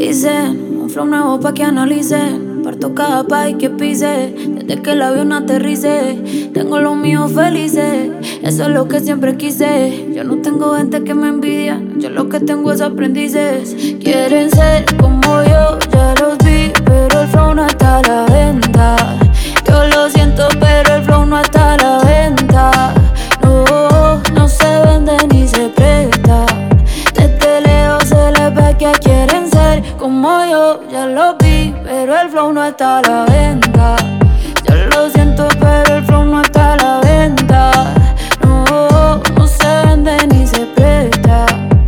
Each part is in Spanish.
Dicen, un flow nuevo pa' que analicen. Parto cada país que pise. Desde que el avión aterrice, tengo los míos felices. Eso es lo que siempre quise. Yo no tengo gente que me envidia, yo lo que tengo es aprendices. Quieren ser como yo, ya los vi, pero el flow no está a la venta. Yo lo siento, pero el flow no está a la venta. No, no se vende ni se presta. Desde lejos se les ve que quieren ser como yo, ya lo vi, pero el flow no está a la venta. Yo lo siento, pero el flow no está a la venta. No, no se vende ni se presta.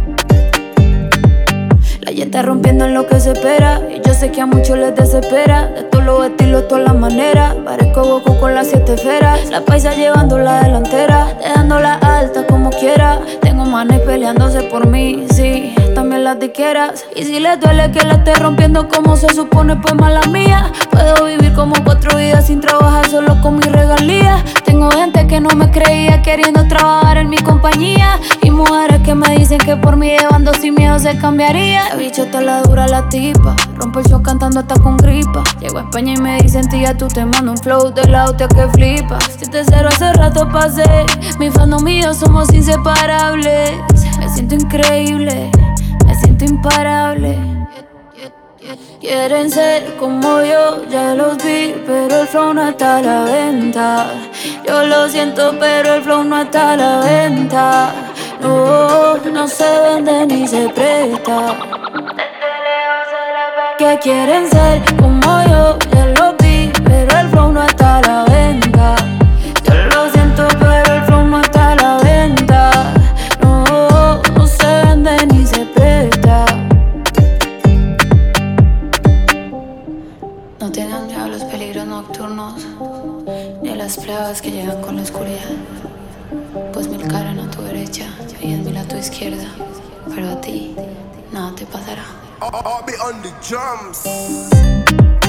La Y está rompiendo en lo que se espera. Y yo sé que a muchos les desespera. De todos los estilos, todas las maneras. Parezco Goku con las 7 esferas. La paisa llevando la delantera, dejándola alta como quiera. Tengo manes peleándose por mí, sí, también las diqueras. Y si les duele que la esté rompiendo como se supone, pues mala mía. Puedo vivir como 4 vidas sin trabajar, solo con mis regalías. Tengo gente que no me creía queriendo trabajar en mi compañía. Y mujeres que me dicen que por mí llevando sin miedo se cambiaría. La bicha está la dura la tipa, rompo el show cantando hasta con gripa. Llego a España y me dicen tía, tú te mando un flow de la hostia que flipas. 7-0 hace rato pasé, mi fandom y yo somos inseparables. Me siento increíble, me siento imparable. Quieren ser como yo, ya los vi, pero el flow no está a la venta. Yo lo siento, pero el flow no está a la venta. No, no se vende ni se presta. Que quieren ser como yo, ya lo vi, pero el flow no está a la venta. Yo lo siento, pero el flow no está a la venta. No, no se vende ni se presta. No tengan miedo a los peligros nocturnos, ni a las plagas que llegan con la oscuridad. Pues 1000 caerán a tu derecha y 10.000 a tu izquierda, pero a ti nada te pasará. I'll be on the drums.